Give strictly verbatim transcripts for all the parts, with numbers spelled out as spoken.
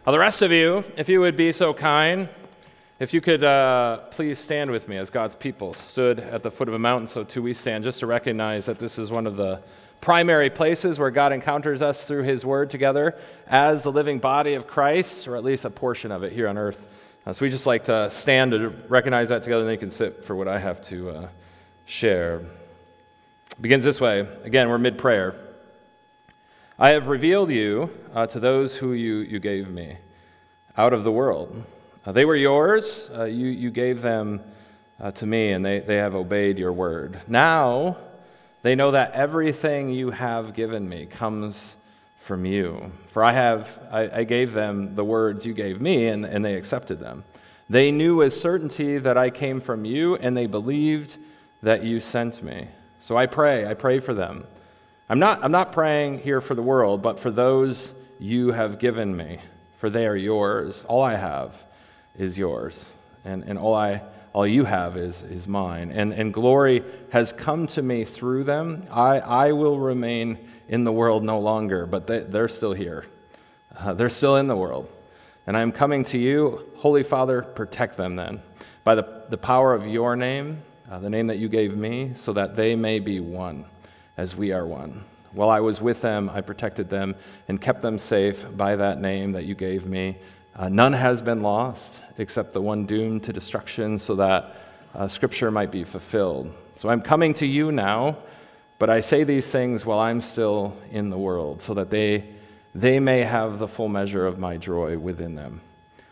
Well, the rest of you, if you would be so kind, if you could uh, please stand with me as God's people stood at the foot of a mountain, so too we stand, just to recognize that this is one of the primary places where God encounters us through His Word together as the living body of Christ, or at least a portion of it here on earth. Uh, so we just like to stand to recognize that together, and then you can sit for what I have to uh, share. It begins this way. Again, we're mid-prayer. I have revealed you uh, to those who you, you gave me out of the world. Uh, they were yours. Uh, you, you gave them uh, to me, and they, they have obeyed your word. Now they know that everything you have given me comes from you. For I have I, I gave them the words you gave me, and, and they accepted them. They knew with certainty that I came from you, and they believed that you sent me. So I pray, I pray for them. I'm not, I'm not praying here for the world, but for those you have given me, for they are yours. All I have is yours, and, and all I all you have is, is mine. And, and glory has come to me through them. I, I will remain in the world no longer, but they, they're still here. Uh, they're still in the world. And I am coming to you. Holy Father, protect them then, by the, the power of your name, uh, the name that you gave me, so that they may be one, as we are one. While I was with them, I protected them and kept them safe by that name that you gave me. Uh, none has been lost except the one doomed to destruction, so that uh, Scripture might be fulfilled. So I'm coming to you now, but I say these things while I'm still in the world, so that they, they may have the full measure of my joy within them.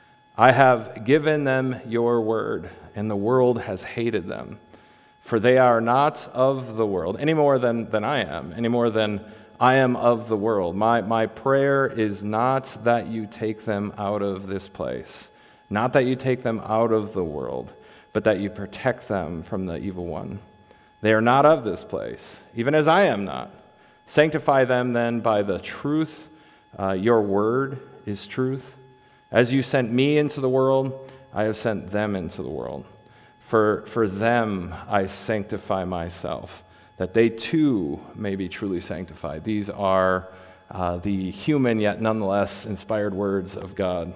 I have given them your word, and the world has hated them. For they are not of the world, any more than, than I am, any more than I am of the world. My, my prayer is not that you take them out of this place, not that you take them out of the world, but that you protect them from the evil one. They are not of this place, even as I am not. Sanctify them then by the truth. Uh, your word is truth. As you sent me into the world, I have sent them into the world. For, for them I sanctify myself, that they too may be truly sanctified. These are uh, the human yet nonetheless inspired words of God.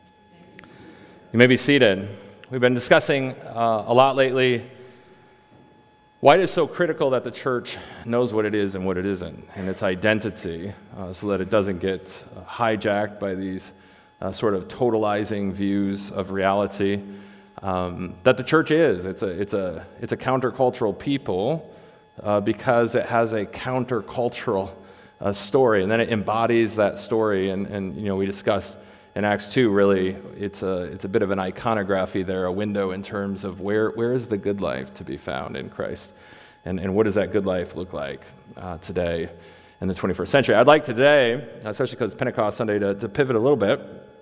You may be seated. We've been discussing uh, a lot lately why it is so critical that the church knows what it is and what it isn't, and its identity, uh, so that it doesn't get uh, hijacked by these uh, sort of totalizing views of reality. Um, that the church is. It's a, it's a, it's a countercultural people uh, because it has a countercultural uh, story, and then it embodies that story. And, and you know, we discussed in Acts two. Really, it's a, it's a bit of an iconography there, a window in terms of where, where is the good life to be found in Christ, and, and what does that good life look like uh, today in the twenty-first century. I'd like today, especially because it's Pentecost Sunday, to, to pivot a little bit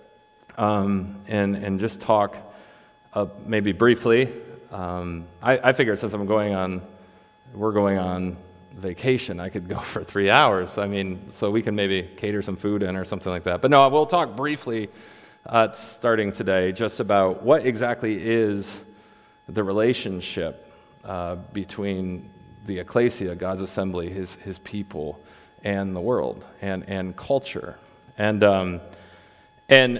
um, and and just talk. Uh, maybe briefly, um, I, I figured since I'm going on, we're going on vacation, I could go for three hours. I mean, so we can maybe cater some food in or something like that. But no, we'll talk briefly, uh, starting today, just about what exactly is the relationship uh, between the ecclesia, God's assembly, His His people, and the world and and culture, and um, and.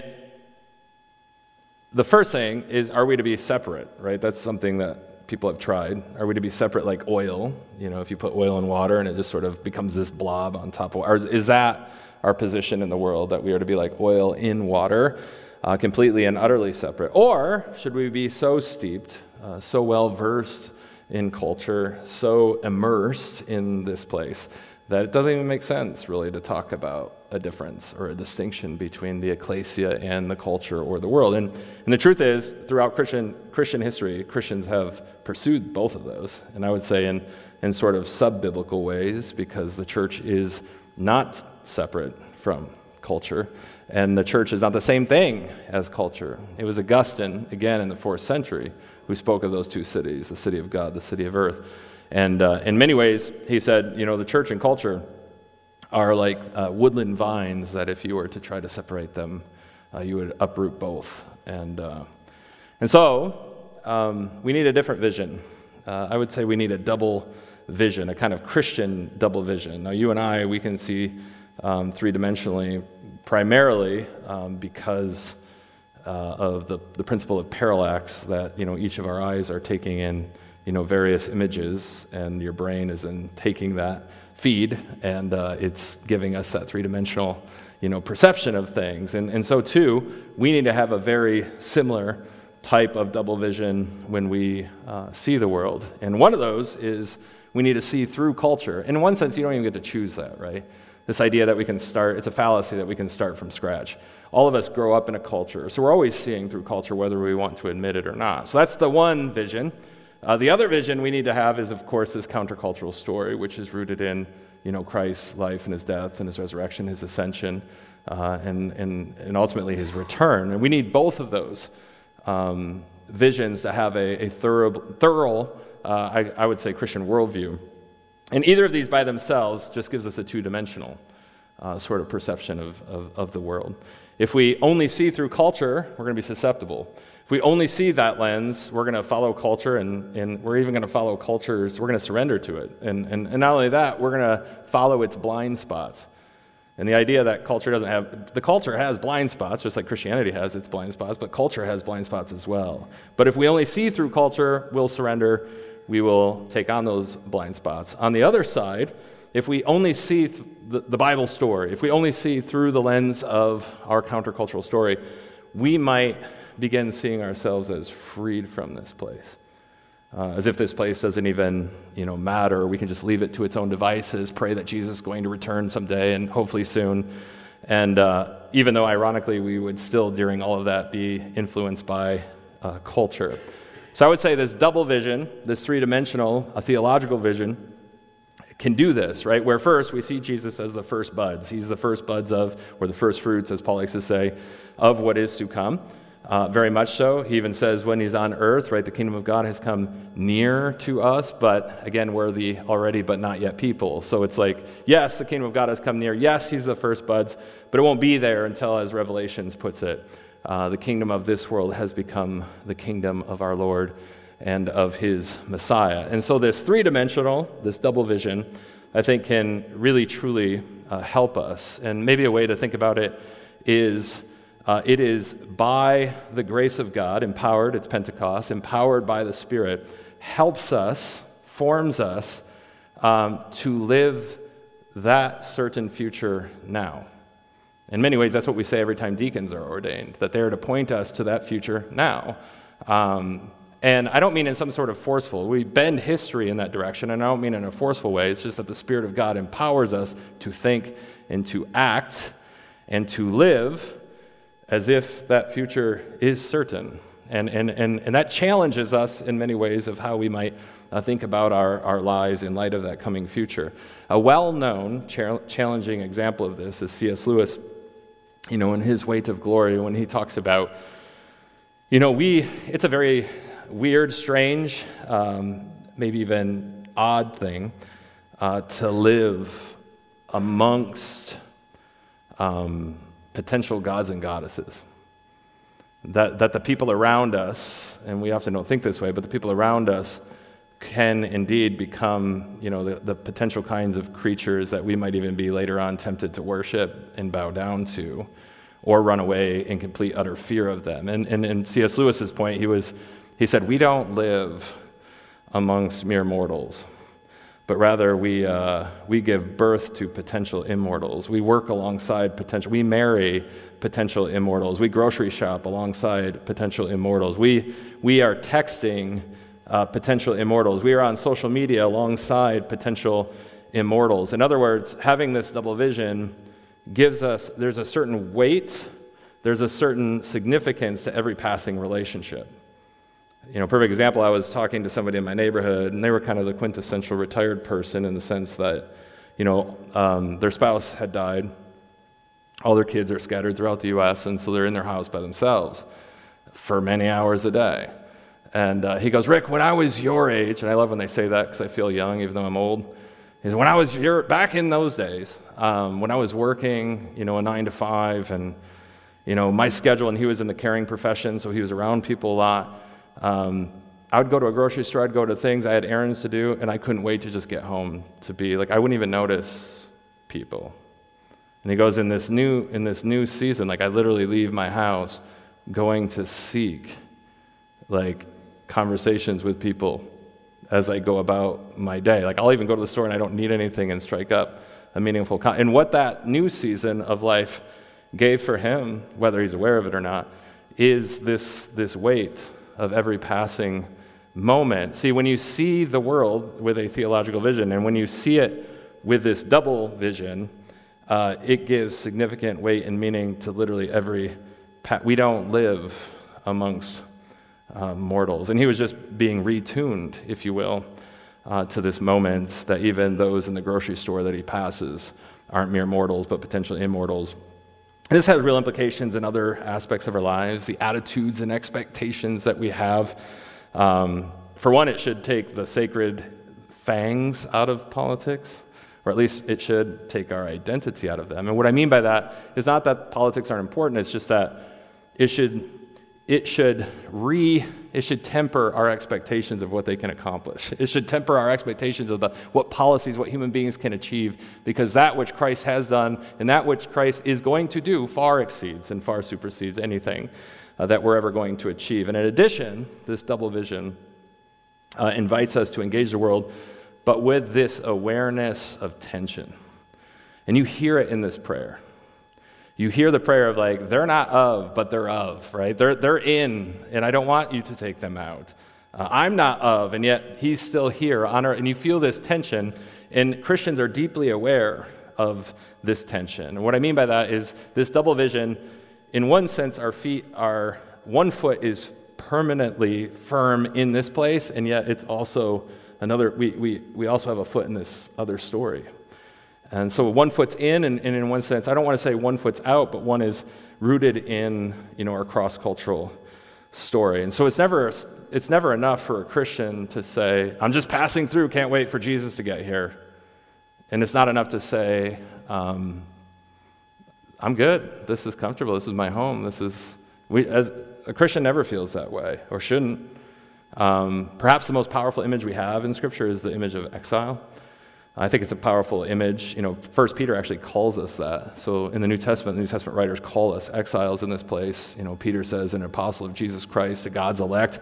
The first thing is, are we to be separate, right? That's something that people have tried. Are we to be separate like oil? You know, if you put oil in water and it just sort of becomes this blob on top of water. Is that our position in the world, that we are to be like oil in water, uh, completely and utterly separate? Or should we be so steeped, uh, so well versed in culture, so immersed in this place, that it doesn't even make sense, really, to talk about a difference or a distinction between the ecclesia and the culture or the world. And, and the truth is, throughout Christian Christian history, Christians have pursued both of those, and I would say in, in sort of sub-biblical ways, because the church is not separate from culture, and the church is not the same thing as culture. It was Augustine, again in the fourth century, who spoke of those two cities, the city of God, the city of earth. And uh, in many ways, he said, you know, the church and culture are like uh, woodland vines that if you were to try to separate them, uh, you would uproot both. And uh, and so um, we need a different vision. Uh, I would say we need a double vision, a kind of Christian double vision. Now, you and I, we can see um, three-dimensionally primarily um, because uh, of the, the principle of parallax, that, you know, each of our eyes are taking in, you know, various images, and your brain is then taking that feed, and uh, it's giving us that three-dimensional, you know, perception of things. And, and so, too, we need to have a very similar type of double vision when we uh, see the world. And one of those is we need to see through culture. In one sense, you don't even get to choose that, right? This idea that we can start, it's a fallacy that we can start from scratch. All of us grow up in a culture, so we're always seeing through culture whether we want to admit it or not. So that's the one vision. Uh, the other vision we need to have is, of course, this countercultural story, which is rooted in, you know, Christ's life and his death and his resurrection, his ascension, uh, and, and, and ultimately his return. And we need both of those um, visions to have a, a thorough, thorough uh, I, I would say, Christian worldview. And either of these by themselves just gives us a two-dimensional uh, sort of perception of, of, of the world. If we only see through culture, we're going to be susceptible. If we only see that lens, we're going to follow culture, and, and we're even going to follow cultures, we're going to surrender to it. And, and, and not only that, we're going to follow its blind spots. And the idea that culture doesn't have, the culture has blind spots, just like Christianity has its blind spots, but culture has blind spots as well. But if we only see through culture, we'll surrender, we will take on those blind spots. On the other side, if we only see th- the, the Bible story, if we only see through the lens of our countercultural story, we might begin seeing ourselves as freed from this place. Uh, as if this place doesn't even, you know, matter. We can just leave it to its own devices, pray that Jesus is going to return someday, and hopefully soon. And uh, even though, ironically, we would still, during all of that, be influenced by uh, culture. So I would say this double vision, this three-dimensional, a theological vision, can do this, right? Where first we see Jesus as the first buds. He's the first buds of, or the first fruits, as Paul likes to say, of what is to come. Uh, very much so. He even says when he's on earth, right, the kingdom of God has come near to us, but again, we're the already but not yet people. So it's like, yes, the kingdom of God has come near. Yes, he's the first buds, but it won't be there until, as Revelations puts it, uh, the kingdom of this world has become the kingdom of our Lord and of his Messiah. And so this three-dimensional, this double vision, I think can really, truly uh, help us. And maybe a way to think about it is Uh, it is by the grace of God, empowered, it's Pentecost, empowered by the Spirit, helps us, forms us um, to live that certain future now. In many ways, that's what we say every time deacons are ordained, that they're to point us to that future now. Um, and I don't mean in some sort of forceful, we bend history in that direction, and I don't mean in a forceful way. It's just that the Spirit of God empowers us to think and to act and to live as if that future is certain. And, and, and, and that challenges us in many ways of how we might uh, think about our, our lives in light of that coming future. A well-known, cha- challenging example of this is C S Lewis, you know, in his Weight of Glory, when he talks about, you know, we, it's a very weird, strange, um, maybe even odd thing uh, to live amongst um, potential gods and goddesses. That, that the people around us, and we often don't think this way, but the people around us can indeed become, you know, the, the potential kinds of creatures that we might even be later on tempted to worship and bow down to, or run away in complete utter fear of them. And, and, and C S Lewis's point, he was, he said, we don't live amongst mere mortals, but rather we uh, we give birth to potential immortals. We work alongside potential, we marry potential immortals. We grocery shop alongside potential immortals. We, we are texting uh, potential immortals. We are on social media alongside potential immortals. In other words, having this double vision gives us, there's a certain weight, there's a certain significance to every passing relationship. You know, perfect example, I was talking to somebody in my neighborhood, and they were kind of the quintessential retired person in the sense that, you know, um, their spouse had died, all their kids are scattered throughout the U S, and so they're in their house by themselves for many hours a day. And uh, he goes, Rick, when I was your age, and I love when they say that because I feel young even though I'm old, he says, when I was your, back in those days, um, when I was working, you know, a nine to five, and, you know, my schedule, and he was in the caring profession, so he was around people a lot. Um, I would go to a grocery store, I'd go to things, I had errands to do, and I couldn't wait to just get home to be, like, I wouldn't even notice people. And he goes, in this new in this new season, like I literally leave my house going to seek like conversations with people as I go about my day. Like I'll even go to the store and I don't need anything and strike up a meaningful con- and what that new season of life gave for him, whether he's aware of it or not, is this this weight of every passing moment. See, when you see the world with a theological vision, and when you see it with this double vision, uh, it gives significant weight and meaning to literally every. Pa- we don't live amongst uh, mortals, and he was just being retuned, if you will, uh, to this moment that even those in the grocery store that he passes aren't mere mortals, but potentially immortals. And this has real implications in other aspects of our lives, the attitudes and expectations that we have. Um, for one, it should take the sacred fangs out of politics, or at least it should take our identity out of them. And what I mean by that is not that politics aren't important, it's just that it should it should re it should temper our expectations of what they can accomplish. It should temper our expectations of the what policies, what human beings can achieve, because that which Christ has done and that which Christ is going to do far exceeds and far supersedes anything uh, that we're ever going to achieve. And in addition, this double vision uh, invites us to engage the world, but with this awareness of tension. And you hear it in this prayer. You hear the prayer of like, they're not of, but they're of, right? They're they're in, and I don't want you to take them out. Uh, I'm not of, and yet he's still here on earth. And you feel this tension, and Christians are deeply aware of this tension. And what I mean by that is this double vision, in one sense, our feet are, one foot is permanently firm in this place, and yet it's also another, we we, we also have a foot in this other story. And so one foot's in, and, and in one sense, I don't want to say one foot's out, but one is rooted in, you know, our cross-cultural story. And so it's never it's never enough for a Christian to say, I'm just passing through, can't wait for Jesus to get here. And it's not enough to say, um, I'm good, this is comfortable, this is my home, this is, we as a Christian never feels that way, or shouldn't. Um, perhaps the most powerful image we have in Scripture is the image of exile. I think it's a powerful image. You know, First Peter actually calls us that. So in the New Testament, the New Testament writers call us exiles in this place. You know, Peter says, an apostle of Jesus Christ, to God's elect,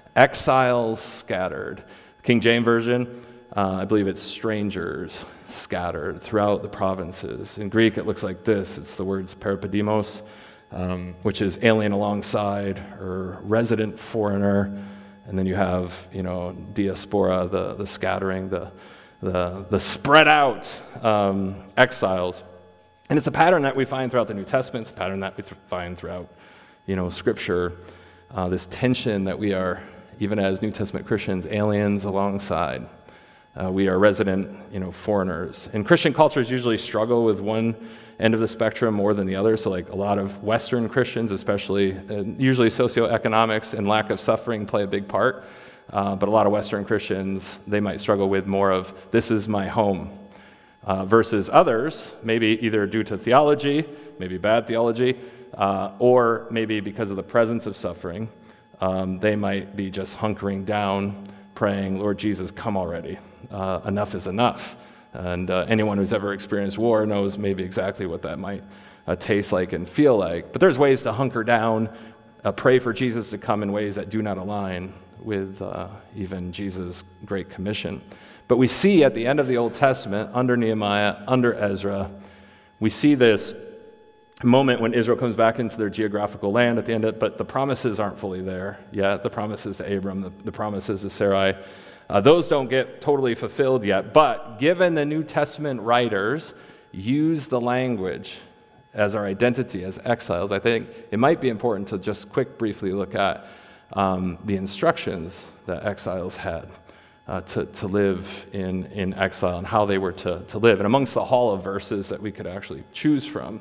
exiles scattered. King James Version, uh, I believe it's strangers scattered throughout the provinces. In Greek, it looks like this. It's the words peripedimos, um, which is alien alongside, or resident foreigner. And then you have, you know, diaspora, the, the scattering, the the the spread out um, exiles. And it's a pattern that we find throughout the New Testament. It's a pattern that we th- find throughout, you know, Scripture. Uh, this tension that we are, even as New Testament Christians, aliens alongside. Uh, we are resident, you know, foreigners. And Christian cultures usually struggle with one end of the spectrum more than the other. So like a lot of Western Christians, especially, uh, usually socioeconomics and lack of suffering play a big part. Uh, but a lot of Western Christians, they might struggle with more of, this is my home, uh, versus others, maybe either due to theology, maybe bad theology, uh, or maybe because of the presence of suffering, um, they might be just hunkering down, praying, Lord Jesus, come already. Uh, enough is enough. And uh, anyone who's ever experienced war knows maybe exactly what that might uh, taste like and feel like. But there's ways to hunker down, uh, pray for Jesus to come in ways that do not align with uh, even Jesus' Great Commission. But we see at the end of the Old Testament, under Nehemiah, under Ezra, we see this moment when Israel comes back into their geographical land at the end of it, but the promises aren't fully there yet. The promises to Abram, the, the promises to Sarai, uh, those don't get totally fulfilled yet. But given the New Testament writers use the language as our identity as exiles, I think it might be important to just quick briefly look at Um, the instructions that exiles had uh, to, to live in, in exile and how they were to, to live. And amongst the hall of verses that we could actually choose from,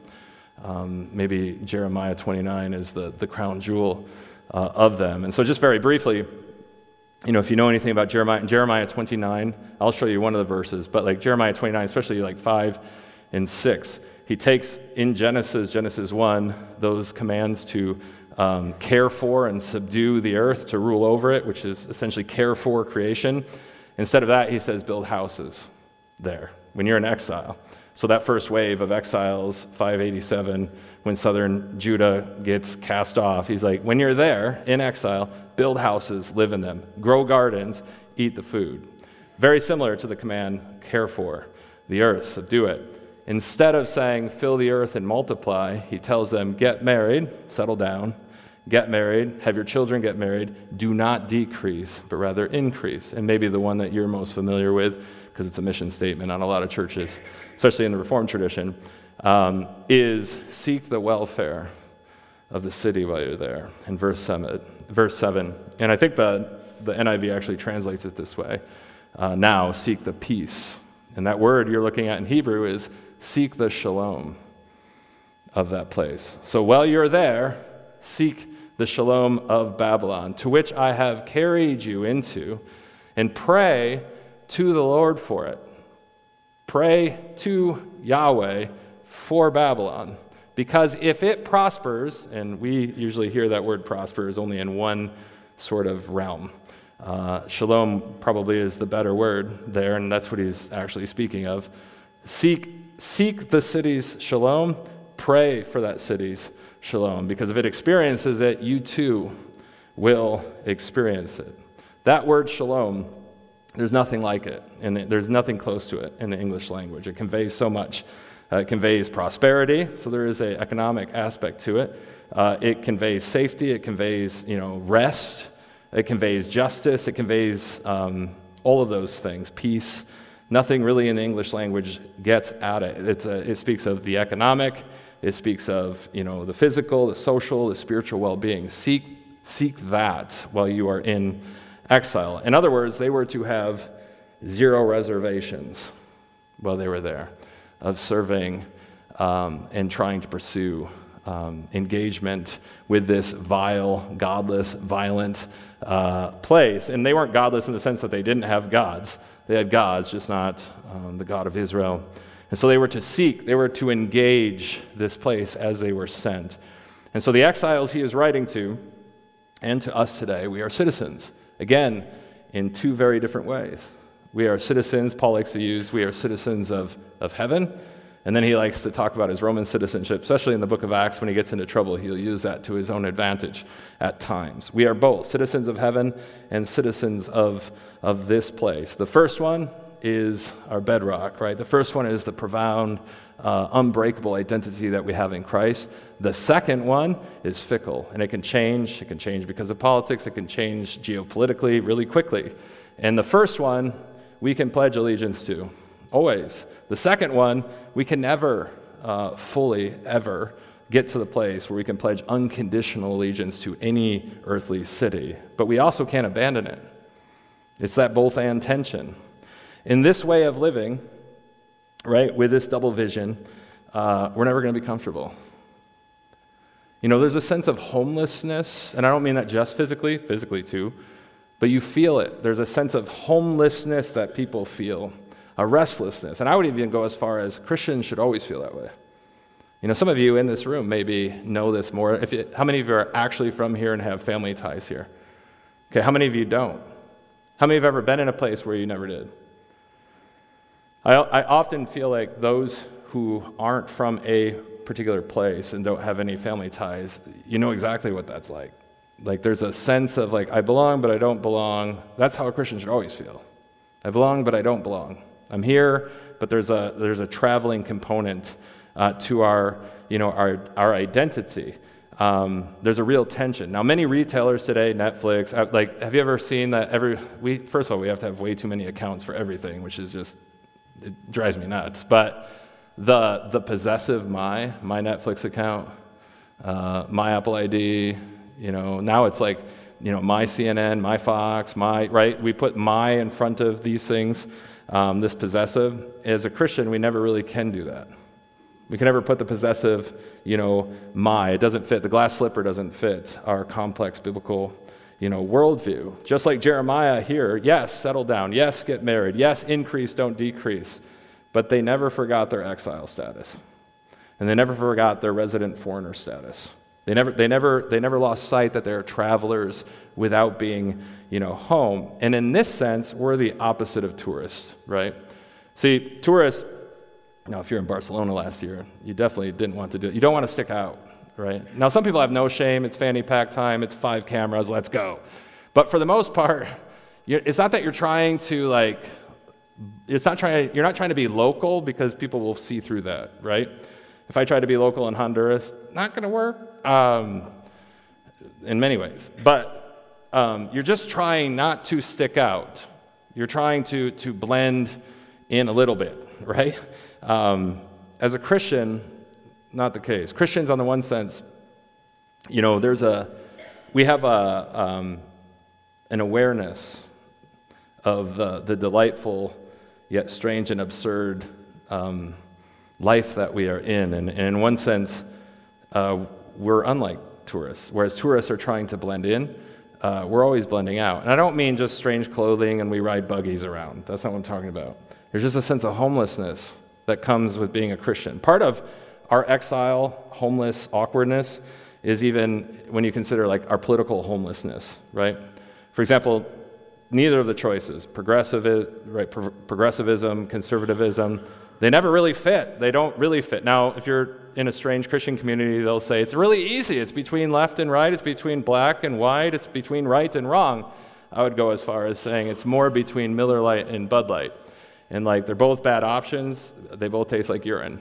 um, maybe Jeremiah twenty-nine is the, the crown jewel uh, of them. And so just very briefly, you know, if you know anything about Jeremiah, in Jeremiah twenty-nine, I'll show you one of the verses, but like Jeremiah twenty-nine, especially like five and six, he takes in Genesis, Genesis one, those commands to Um, care for and subdue the earth, to rule over it, which is essentially care for creation. Instead of that, he says, build houses there when you're in exile. So that first wave of exiles, five eighty-seven, when southern Judah gets cast off, he's like, when you're there in exile, build houses, live in them, grow gardens, eat the food. Very similar to the command, care for the earth, subdue it. Instead of saying, fill the earth and multiply, he tells them, get married, settle down, get married, have your children get married, do not decrease, but rather increase. And maybe the one that you're most familiar with, because it's a mission statement on a lot of churches, especially in the Reformed tradition, um, is seek the welfare of the city while you're there, in verse seven. Verse seven. And I think the, the N I V actually translates it this way. Uh, now, seek the peace. And that word you're looking at in Hebrew is seek the shalom of that place. So while you're there, seek the shalom of Babylon, to which I have carried you into, and pray to the Lord for it. Pray to Yahweh for Babylon. Because if it prospers, and we usually hear that word prospers only in one sort of realm. Uh, shalom probably is the better word there, and that's what he's actually speaking of. Seek, seek the city's shalom, pray for that city's shalom, because if it experiences it, you too will experience it. That word shalom, there's nothing like it, and there's nothing close to it in the English language. It conveys so much. Uh, it conveys prosperity, so there is an economic aspect to it. Uh, it conveys safety. It conveys, you know, rest. It conveys justice. It conveys um, all of those things. Peace. Nothing really in the English language gets at it. It's a, it speaks of the economic. It speaks of, you know, the physical, the social, the spiritual well-being. Seek, seek that while you are in exile. In other words, they were to have zero reservations while they were there of serving um, and trying to pursue um, engagement with this vile, godless, violent uh, place. And they weren't godless in the sense that they didn't have gods. They had gods, just not um, the God of Israel. And so they were to seek, they were to engage this place as they were sent. And so the exiles he is writing to, and to us today, we are citizens. Again, in two very different ways. We are citizens, Paul likes to use, we are citizens of, of heaven. And then he likes to talk about his Roman citizenship, especially in the book of Acts. When he gets into trouble, he'll use that to his own advantage at times. We are both citizens of heaven and citizens of, of this place. The first one is our bedrock, right? The first one is the profound, uh, unbreakable identity that we have in Christ. The second one is fickle, and it can change. It can change because of politics. It can change geopolitically really quickly. And the first one, we can pledge allegiance to, always. The second one, we can never uh, fully, ever get to the place where we can pledge unconditional allegiance to any earthly city. But we also can't abandon it. It's that both and tension. In this way of living, right, with this double vision, uh, we're never going to be comfortable. You know, there's a sense of homelessness, and I don't mean that just physically, physically too, but you feel it. There's a sense of homelessness that people feel, a restlessness. And I would even go as far as Christians should always feel that way. You know, some of you in this room maybe know this more. If you, how many of you are actually from here and have family ties here? Okay, how many of you don't? How many have ever been in a place where you never did? I, I often feel like those who aren't from a particular place and don't have any family ties, you know exactly what that's like. Like there's a sense of like, I belong, but I don't belong. That's how a Christian should always feel. I belong, but I don't belong. I'm here, but there's a there's a traveling component uh, to our you know our our identity. Um, there's a real tension. Now, many retailers today, Netflix, uh, like, have you ever seen that? Every we first of all, we have to have way too many accounts for everything, which is just it drives me nuts. But the the possessive my my Netflix account, uh, my Apple I D. You know, now it's like, you know, my C N N, my Fox, my, right? We put my in front of these things, um, this possessive. As a Christian, we never really can do that. We can never put the possessive, you know, my. It doesn't fit. The glass slipper doesn't fit our complex biblical, you know, worldview. Just like Jeremiah here, yes, settle down. Yes, get married. Yes, increase, don't decrease. But they never forgot their exile status. And they never forgot their resident foreigner status. They never, they never, they never lost sight that they're travelers without being, you know, home. And in this sense, we're the opposite of tourists, right? See, tourists, Now, if you're in Barcelona last year, you definitely didn't want to do it. You don't want to stick out, right? Now, some people have no shame. It's fanny pack time. It's five cameras. Let's go. But for the most part, it's not that you're trying to, like, it's not trying, you're not trying to be local because people will see through that, right? If I try to be local in Honduras, not going to work um, in many ways. But um, you're just trying not to stick out. You're trying to, to blend in a little bit, right? Um, as a Christian, not the case. Christians, on the one sense, you know, there's a, we have a, um, an awareness of the, the delightful yet strange and absurd um, life that we are in. And, and in one sense, uh, we're unlike tourists. Whereas tourists are trying to blend in, uh, we're always blending out. And I don't mean just strange clothing and we ride buggies around. That's not what I'm talking about. There's just a sense of homelessness that comes with being a Christian. Part of our exile, homeless awkwardness is even when you consider like our political homelessness, right? For example, neither of the choices, progressive, right, pro- progressivism, conservatism, they never really fit. They don't really fit. Now, if you're in a strange Christian community, they'll say, it's really easy. It's between left and right. It's between black and white. It's between right and wrong. I would go as far as saying it's more between Miller Lite and Bud Light. And like they're both bad options. They both taste like urine.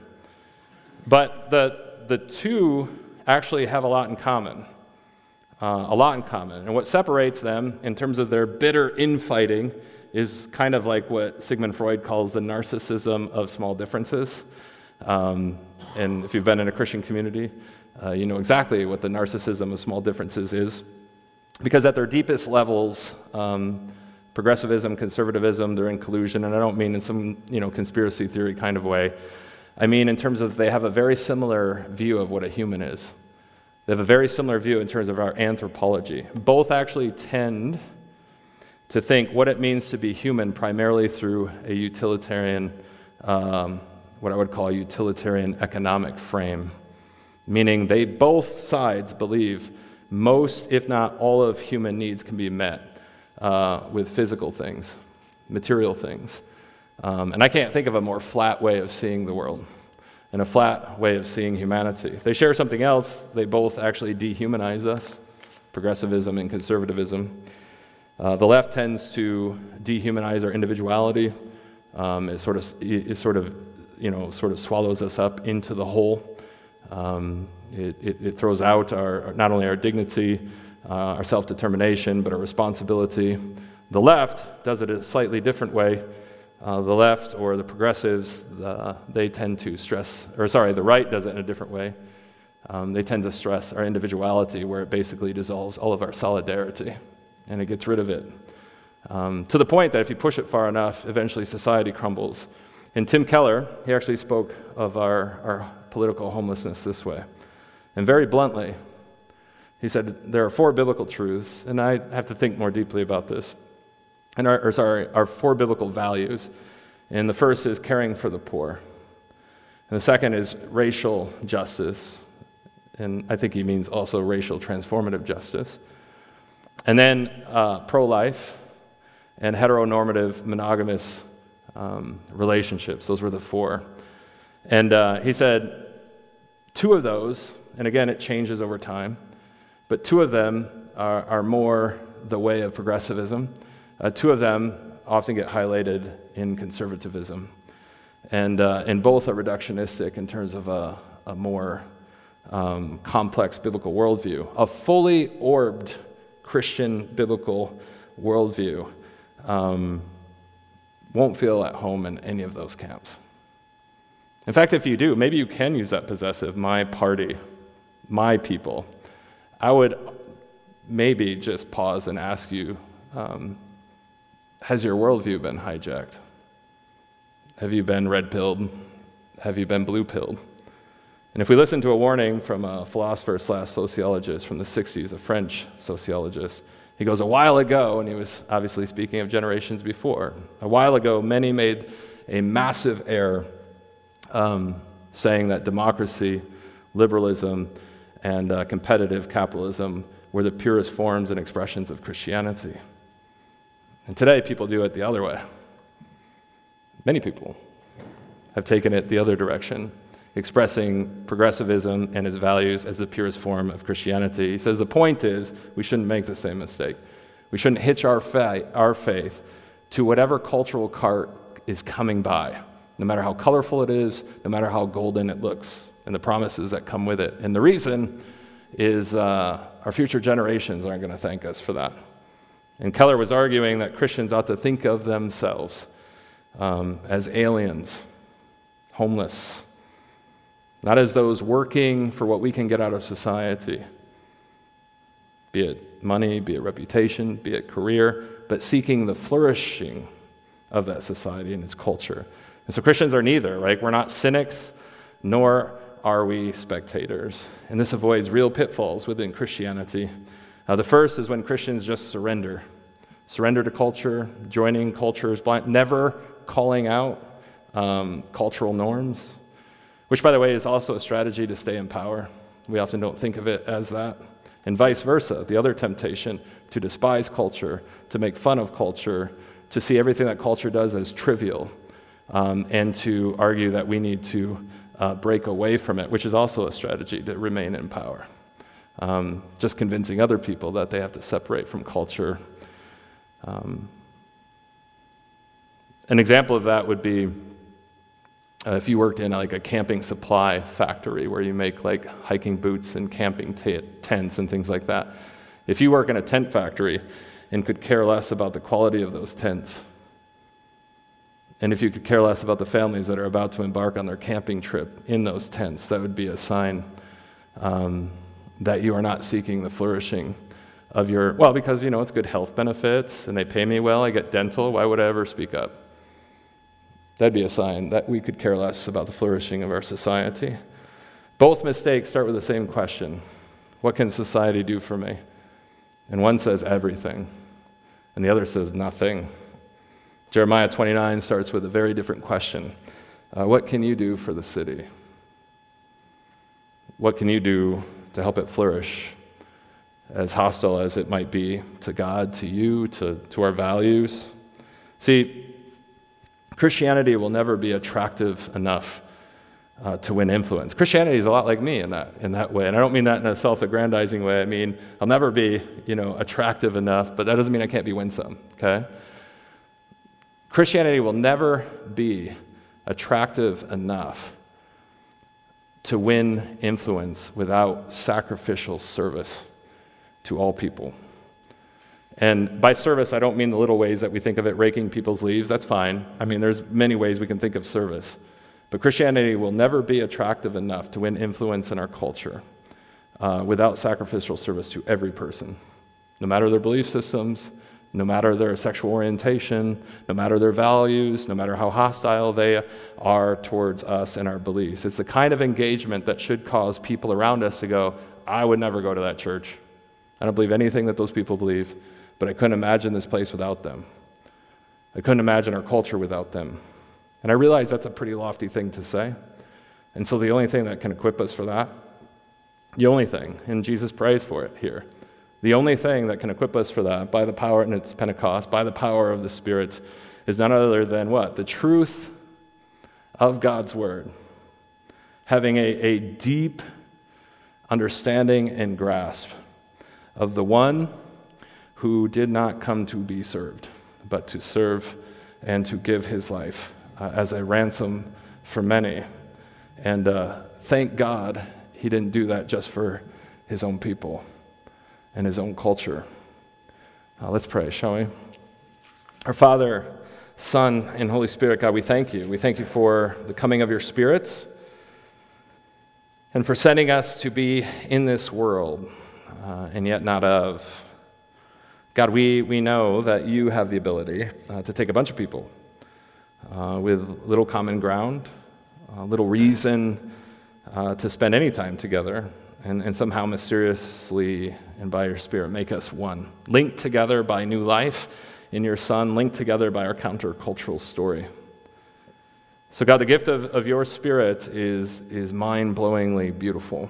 But the the two actually have a lot in common. Uh, a lot in common. And what separates them in terms of their bitter infighting is kind of like what Sigmund Freud calls the narcissism of small differences. Um, and if you've been in a Christian community, uh, you know exactly what the narcissism of small differences is. Because at their deepest levels, um, progressivism, conservatism, they're in collusion, and I don't mean in some you know conspiracy theory kind of way. I mean in terms of they have a very similar view of what a human is. They have a very similar view in terms of our anthropology. Both actually tend to think what it means to be human primarily through a utilitarian, um, what I would call a utilitarian economic frame, meaning they both sides believe most, if not all, of human needs can be met Uh, with physical things, material things. Um, and I can't think of a more flat way of seeing the world and a flat way of seeing humanity. If they share something else, they both actually dehumanize us, progressivism and conservatism. Uh, the left tends to dehumanize our individuality. Um, it sort of, it sort of, you know, sort of swallows us up into the whole. Um, it, it, it throws out our, not only our dignity, Uh, our self-determination, but our responsibility. The left does it a slightly different way. Uh, the left, or the progressives, the, they tend to stress, or sorry, the right does it in a different way. Um, they tend to stress our individuality, where it basically dissolves all of our solidarity, and it gets rid of it. Um, to the point that if you push it far enough, eventually society crumbles. And Tim Keller, he actually spoke of our, our political homelessness this way. And very bluntly, he said, there are four biblical truths, and I have to think more deeply about this, and our, or sorry, our four biblical values. And the first is caring for the poor. And the second is racial justice, and I think he means also racial transformative justice. And then uh, pro-life and heteronormative monogamous um, relationships. Those were the four. And uh, he said, two of those, and again, it changes over time, but two of them are, are more the way of progressivism. Uh, two of them often get highlighted in conservatism. And, uh, and both are reductionistic in terms of a, a more um, complex biblical worldview. A fully orbed Christian biblical worldview um, won't feel at home in any of those camps. In fact, if you do, maybe you can use that possessive, my party, my people. I would maybe just pause and ask you, um, has your worldview been hijacked? Have you been red-pilled? Have you been blue-pilled? And if we listen to a warning from a philosopher slash sociologist from the sixties, a French sociologist, he goes, a while ago, and he was obviously speaking of generations before, a while ago, many made a massive error um, saying that democracy, liberalism, and uh, competitive capitalism were the purest forms and expressions of Christianity. And today, people do it the other way. Many people. have taken it the other direction, expressing progressivism and its values as the purest form of Christianity. He says the point is we shouldn't make the same mistake. We shouldn't hitch our, fa- our faith to whatever cultural cart is coming by, no matter how colorful it is, no matter how golden it looks, and the promises that come with it. And the reason is uh, our future generations aren't going to thank us for that. And Keller was arguing that Christians ought to think of themselves um, as aliens, homeless, not as those working for what we can get out of society, be it money, be it reputation, be it career, but seeking the flourishing of that society and its culture. And so Christians are neither, right? We're not cynics, nor are we spectators. And this avoids real pitfalls within Christianity. Uh, the first is when Christians just surrender. Surrender to culture, joining culture's blind, never calling out um, cultural norms, which, by the way, is also a strategy to stay in power. We often don't think of it as that. And vice versa, the other temptation, to despise culture, to make fun of culture, to see everything that culture does as trivial, um, and to argue that we need to uh, break away from it, which is also a strategy to remain in power. Um, just convincing other people that they have to separate from culture. Um, an example of that would be uh, if you worked in like a camping supply factory where you make like hiking boots and camping t- tents and things like that. If you work in a tent factory and could care less about the quality of those tents, and if you could care less about the families that are about to embark on their camping trip in those tents, that would be a sign um, that you are not seeking the flourishing of your, well, because, you know, it's good health benefits, and they pay me well, I get dental, why would I ever speak up? That'd be a sign that we could care less about the flourishing of our society. Both mistakes start with the same question. What can society do for me? And one says everything, and the other says nothing. Jeremiah twenty-nine starts with a very different question. Uh, what can you do for the city? What can you do to help it flourish, as hostile as it might be to God, to you, to, to our values? See, Christianity will never be attractive enough uh, to win influence. Christianity is a lot like me in that in that way, and I don't mean that in a self-aggrandizing way. I mean, I'll never be, you know, attractive enough, but that doesn't mean I can't be winsome, okay? Christianity will never be attractive enough to win influence without sacrificial service to all people. And by service, I don't mean the little ways that we think of it, raking people's leaves. That's fine. I mean, there's many ways we can think of service. But Christianity will never be attractive enough to win influence in our culture uh, without sacrificial service to every person, no matter their belief systems, no matter their sexual orientation, no matter their values, no matter how hostile they are towards us and our beliefs. It's the kind of engagement that should cause people around us to go, I would never go to that church. I don't believe anything that those people believe, but I couldn't imagine this place without them. I couldn't imagine our culture without them. And I realize that's a pretty lofty thing to say. And so the only thing that can equip us for that, the only thing, and Jesus prays for it here, the only thing that can equip us for that, by the power, and it's Pentecost, by the power of the Spirit, is none other than what? The truth of God's Word. Having a, a deep understanding and grasp of the one who did not come to be served, but to serve and to give his life uh, as a ransom for many. And uh, thank God he didn't do that just for his own people and his own culture. Uh, let's pray, shall we? Our Father, Son, and Holy Spirit, God, we thank you. We thank you for the coming of your Spirit and for sending us to be in this world uh, and yet not of. God, we, we know that you have the ability uh, to take a bunch of people uh, with little common ground, uh, little reason uh, to spend any time together, and, and somehow mysteriously and by your Spirit make us one, linked together by new life in your Son, linked together by our countercultural story. So God, the gift of, of your Spirit is, is mind-blowingly beautiful,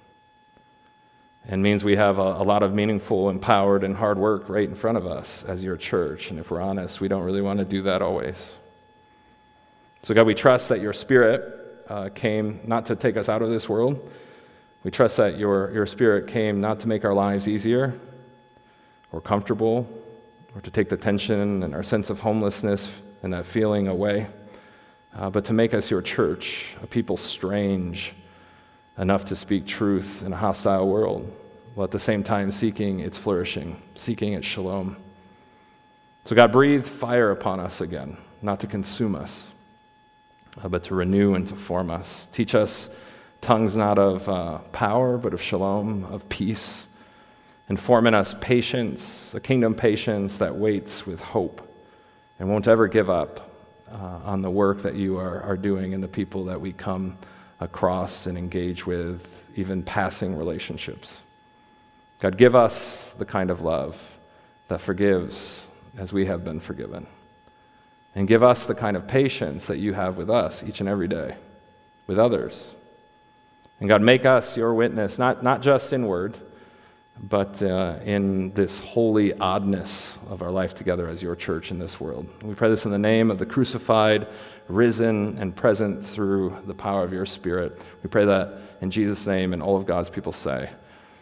and means we have a, a lot of meaningful, empowered, and hard work right in front of us as your church. And if we're honest, we don't really want to do that always. So God, we trust that your Spirit uh, came not to take us out of this world. We trust that your, your Spirit came not to make our lives easier or comfortable or to take the tension and our sense of homelessness and that feeling away, uh, but to make us your church, a people strange enough to speak truth in a hostile world, while at the same time seeking its flourishing, seeking its shalom. So God, breathe fire upon us again, not to consume us, uh, but to renew and to form us. Teach us tongues not of uh, power, but of shalom, of peace, and form in us patience, a kingdom patience that waits with hope and won't ever give up uh, on the work that you are, are doing and the people that we come across and engage with, even passing relationships. God, give us the kind of love that forgives as we have been forgiven. And give us the kind of patience that you have with us each and every day, with others. And God, make us your witness, not, not just in word, but uh, in this holy oddness of our life together as your church in this world. We pray this in the name of the crucified, risen, and present through the power of your Spirit. We pray that in Jesus' name, and all of God's people say,